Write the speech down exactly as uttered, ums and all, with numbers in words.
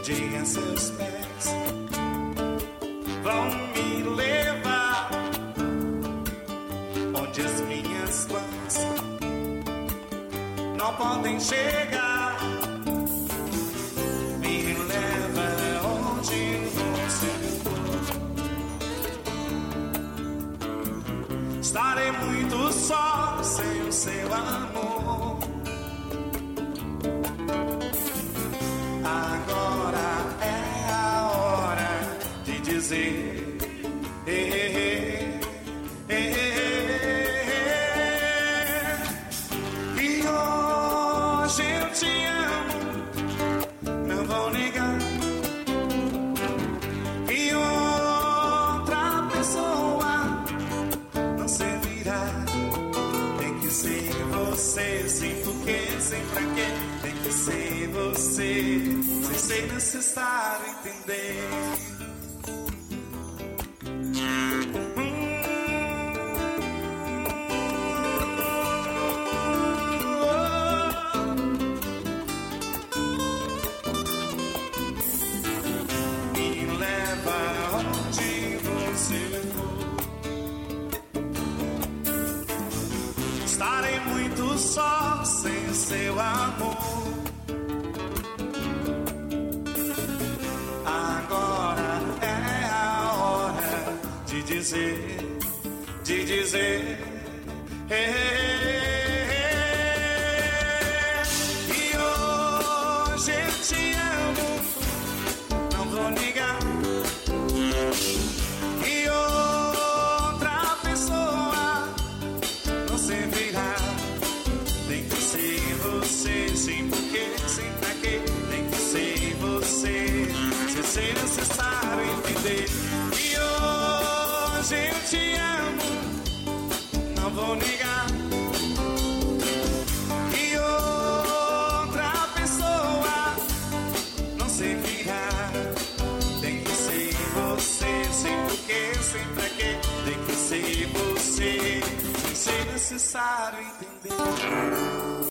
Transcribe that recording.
dia seus pés vão me levar onde as minhas mãos não podem chegar. Me leva onde você for. Estarei muito só sem o seu amor. Agora é a hora de dizer eh, eh, eh, eh, que hoje eu te amo, não vou negar. Que outra pessoa não servirá. Tem que ser você, sem porquê, sem pra quê. Tem que ser você, sem ser necessário entender. Me leva onde você for. Estarei muito só sem o seu amor. Agora é a hora de dizer, de dizer eh, eh, eh, que hoje eu te amo, não vou negar. Que outra pessoa não servirá. Tem que ser você, sem porquê, sem pra quê. Tem que ser você, sem ser necessário entender. Que hoje eu te amo, não vou negar. Que outra pessoa não servirá. Tem que ser você, sem porquê, sem pra quê. Tem que ser você, sem ser necessário entender.